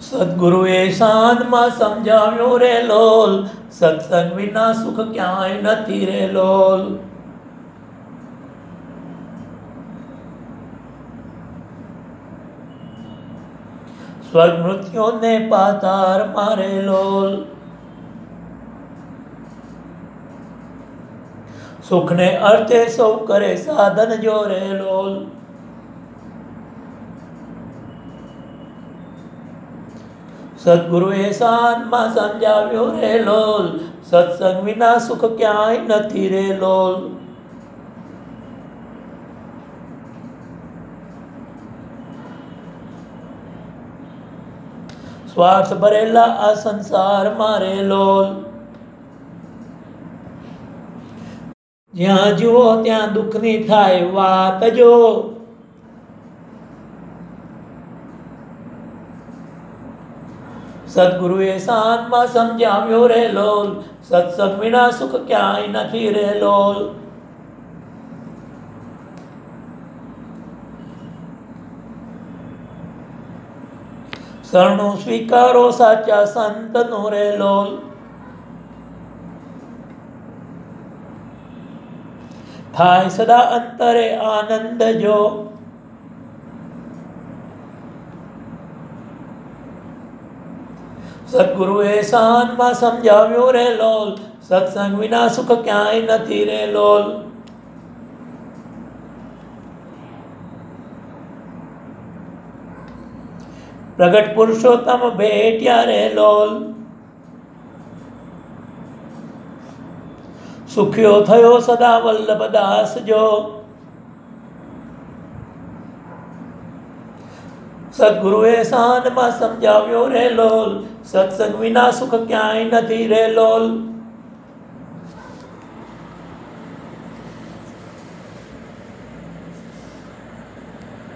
સદગુરુએ શાનમાં સમજાવ્યો રે લોલ, સત્સંગ વિના સુખ ક્યાંય નથી રે લોલ. સ્વર્ગ મૃત્યુને પાતાર મારે લોલ, સુખને અર્થે સૌ કરે સાધન જો રે લોલ. સદગુરુએ શાનમાં સમજાવ્યો રે લોલ, સત્સંગ વિના સુખ ક્યાંય નથી રે લોલ. સ્વાર્થ ભરેલા આ સંસાર મારે લોલ, જ્યાં જુઓ ત્યાં દુઃખની થાય વાત જો. સદગુરુએ શાનમાં સમજાવ્યો રે લોલ, સત્સંગ વિના સુખ ક્યાંય નથી રે લોલ. શરણું સ્વીકારો સાચા સંતનું રે લોલ, થાય સદા અંતરે આનંદ જો. સદગુરુએ શાનમાં સમજાવ્યો રે લોલ, સત્સંગ વિના સુખ ક્યાંય નથી રે લોલ. પ્રગટ પુરુષોત્તમ ભેટ્યા રે લોલ, સુખ્યો થયો સદા વલ્લભદાસ જો. સદગુરુએ શાનમાં સમજાવ્યો રે લોલ, સત્સંગ વિના સુખ ક્યાંય નથી રે લોલ.